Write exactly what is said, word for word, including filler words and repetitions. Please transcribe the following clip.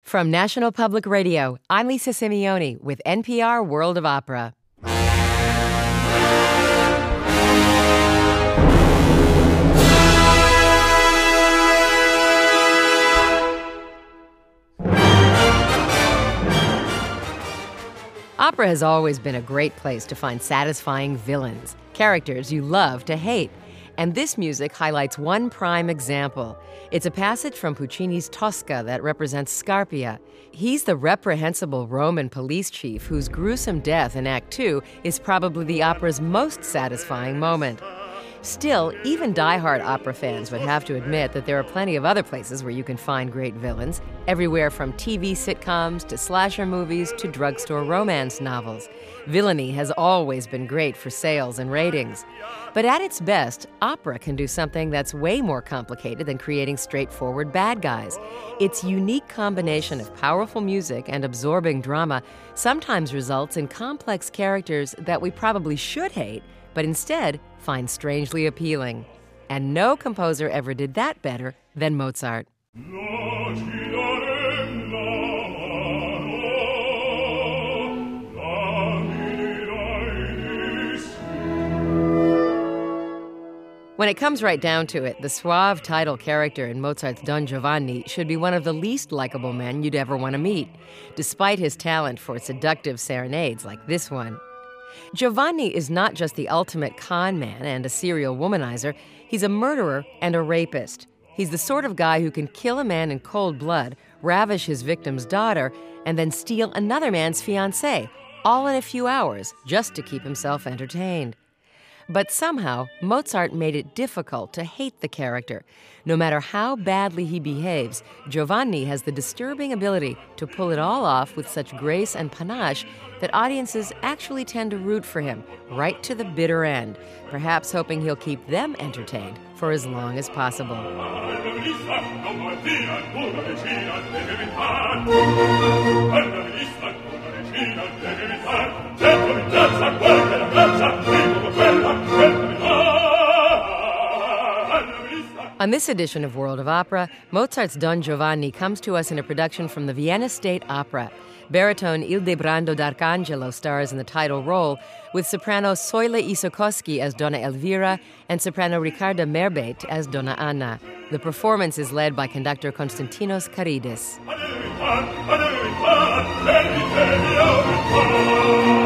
From National Public Radio, I'm Lisa Simeoni with N P R World of Opera. Opera has always been a great place to find satisfying villains, characters you love to hate. And this music highlights one prime example. It's a passage from Puccini's Tosca that represents Scarpia. He's the reprehensible Roman police chief whose gruesome death in Act Two is probably the opera's most satisfying moment. Still, even diehard opera fans would have to admit that there are plenty of other places where you can find great villains, everywhere from T V sitcoms to slasher movies to drugstore romance novels. Villainy has always been great for sales and ratings. But at its best, opera can do something that's way more complicated than creating straightforward bad guys. Its unique combination of powerful music and absorbing drama sometimes results in complex characters that we probably should hate, but instead find strangely appealing. And no composer ever did that better than Mozart. When it comes right down to it, the suave title character in Mozart's Don Giovanni should be one of the least likable men you'd ever want to meet, despite his talent for seductive serenades like this one. Giovanni is not just the ultimate con man and a serial womanizer, he's a murderer and a rapist. He's the sort of guy who can kill a man in cold blood, ravish his victim's daughter, and then steal another man's fiancée, all in a few hours, just to keep himself entertained. But somehow, Mozart made it difficult to hate the character. No matter how badly he behaves, Giovanni has the disturbing ability to pull it all off with such grace and panache that audiences actually tend to root for him right to the bitter end, perhaps hoping he'll keep them entertained for as long as possible. On this edition of World of Opera, Mozart's Don Giovanni comes to us in a production from the Vienna State Opera. Baritone Ildebrando D'Arcangelo stars in the title role, with soprano Soile Isokowski as Donna Elvira and soprano Ricarda Merbeit as Donna Anna. The performance is led by conductor Konstantinos Karidis.